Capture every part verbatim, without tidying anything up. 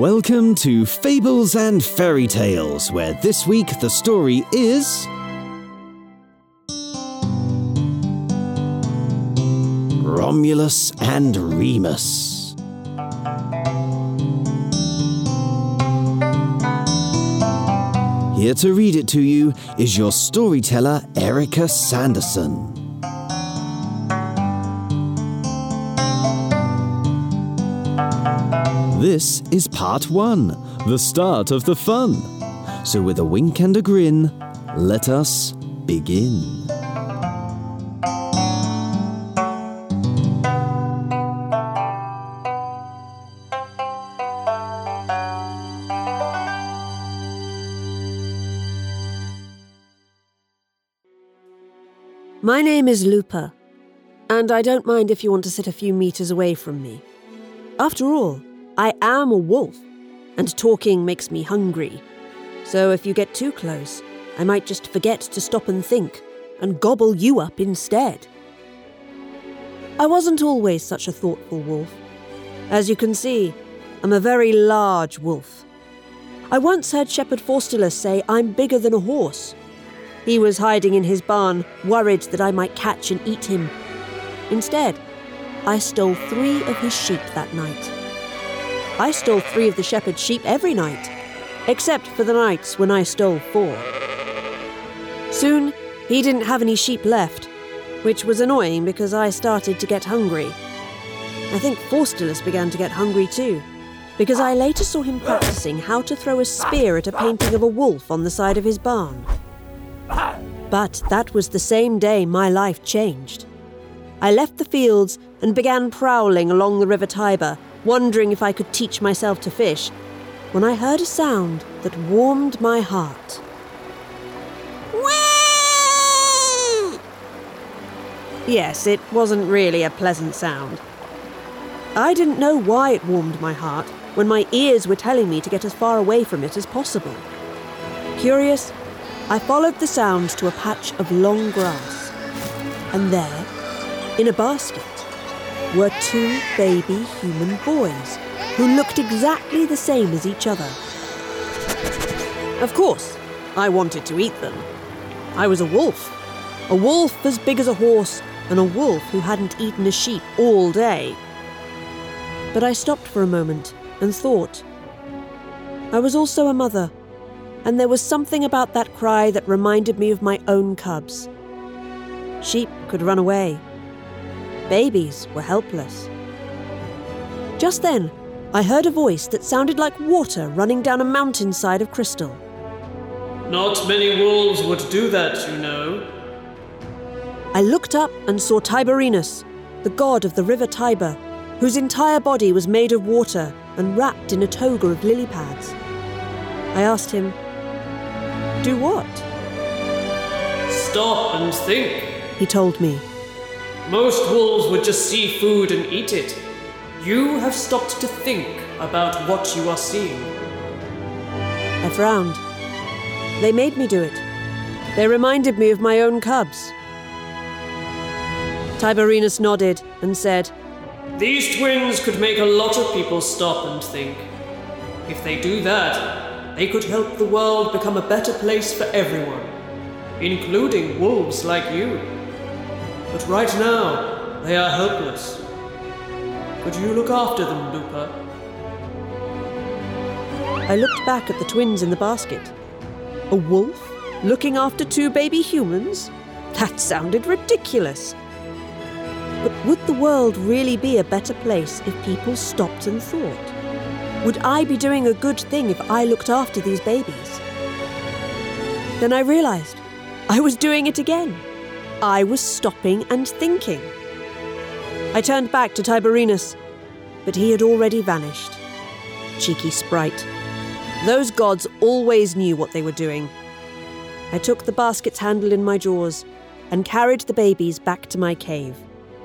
Welcome to Fables and Fairy Tales, where this week the story is... Romulus and Remus. Here to read it to you is your storyteller, Erica Sanderson. This is part one, the start of the fun. So with a wink and a grin, let us begin. My name is Lupa, and I don't mind if you want to sit a few meters away from me. After all, I am a wolf, and talking makes me hungry. So if you get too close, I might just forget to stop and think, and gobble you up instead. I wasn't always such a thoughtful wolf. As you can see, I'm a very large wolf. I once heard Shepherd Faustulus say I'm bigger than a horse. He was hiding in his barn, worried that I might catch and eat him. Instead, I stole three of his sheep that night. I stole three of the shepherd's sheep every night, except for the nights when I stole four. Soon, he didn't have any sheep left, which was annoying because I started to get hungry. I think Faustulus began to get hungry too, because I later saw him practicing how to throw a spear at a painting of a wolf on the side of his barn. But that was the same day my life changed. I left the fields and began prowling along the River Tiber, wondering if I could teach myself to fish, when I heard a sound that warmed my heart. Whee! Yes, it wasn't really a pleasant sound. I didn't know why it warmed my heart when my ears were telling me to get as far away from it as possible. Curious, I followed the sound to a patch of long grass, and there, in a basket, were two baby human boys who looked exactly the same as each other. Of course, I wanted to eat them. I was a wolf, a wolf as big as a horse, and a wolf who hadn't eaten a sheep all day. But I stopped for a moment and thought. I was also a mother, and there was something about that cry that reminded me of my own cubs. Sheep could run away. Babies were helpless. Just then, I heard a voice that sounded like water running down a mountainside of crystal. Not many wolves would do that, you know. I looked up and saw Tiberinus, the god of the River Tiber, whose entire body was made of water and wrapped in a toga of lily pads. I asked him, "Do what?" Stop and think, he told me. Most wolves would just see food and eat it. You have stopped to think about what you are seeing. I frowned. They made me do it. They reminded me of my own cubs. Tiberinus nodded and said, These twins could make a lot of people stop and think. If they do that, they could help the world become a better place for everyone, including wolves like you. But right now, they are helpless. Could you look after them, Lupa? I looked back at the twins in the basket. A wolf looking after two baby humans? That sounded ridiculous. But would the world really be a better place if people stopped and thought? Would I be doing a good thing if I looked after these babies? Then I realized I was doing it again. I was stopping and thinking. I turned back to Tiberinus, but he had already vanished. Cheeky sprite. Those gods always knew what they were doing. I took the basket's handle in my jaws and carried the babies back to my cave.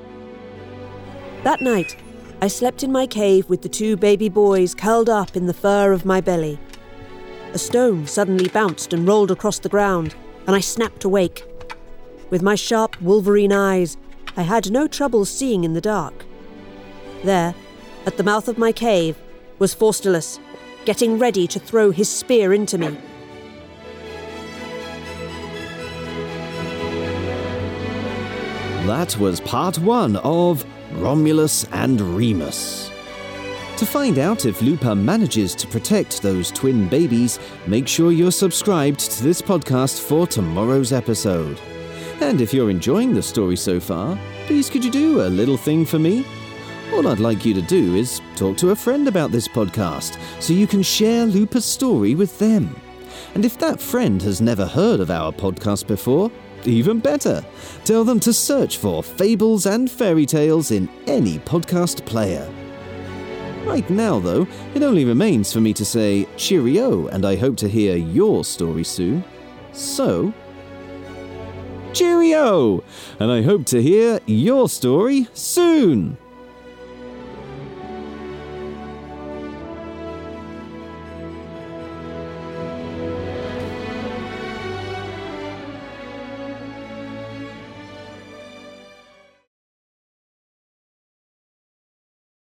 That night, I slept in my cave with the two baby boys curled up in the fur of my belly. A stone suddenly bounced and rolled across the ground, and I snapped awake. With my sharp wolverine eyes, I had no trouble seeing in the dark. There, at the mouth of my cave, was Faustulus, getting ready to throw his spear into me. That was part one of Romulus and Remus. To find out if Lupin manages to protect those twin babies, make sure you're subscribed to this podcast for tomorrow's episode. And if you're enjoying the story so far, please could you do a little thing for me? All I'd like you to do is talk to a friend about this podcast so you can share Lupin's story with them. And if that friend has never heard of our podcast before, even better. Tell them to search for Fables and Fairy Tales in any podcast player. Right now, though, it only remains for me to say cheerio, and I hope to hear your story soon. So, cheerio! And I hope to hear your story soon!